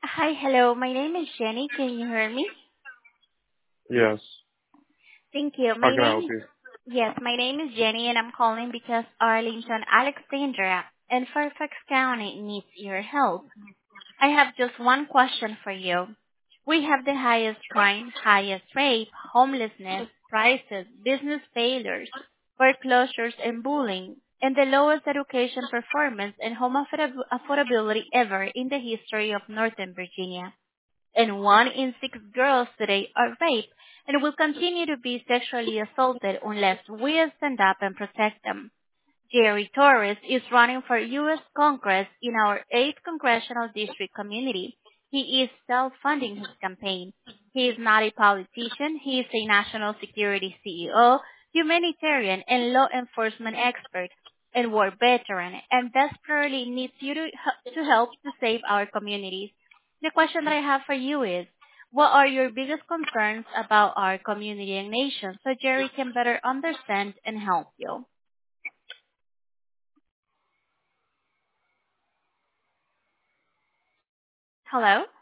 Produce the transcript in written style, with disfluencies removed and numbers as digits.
Hi, hello. My name is Jenny. Can you hear me? Yes. Thank you. How can I help you? Yes, my name is Jenny, and I'm calling because Arlington, Alexandria, and Fairfax County needs your help. I have just one question for you. We have the highest crime, highest rape, homelessness, prices, business failures, foreclosures, and bullying, and the lowest education performance and home affordability ever in the history of Northern Virginia. And 1 in 6 girls today are raped and will continue to be sexually assaulted unless we stand up and protect them. Jerry Torres is running for U.S. Congress in our 8th Congressional District community. He is self-funding his campaign. He is not a politician. He is a national security CEO, humanitarian, and law enforcement expert, and war veteran, and desperately needs you to help to save our communities. The question that I have for you is, what are your biggest concerns about our community and nation so Jerry can better understand and help you? Hello?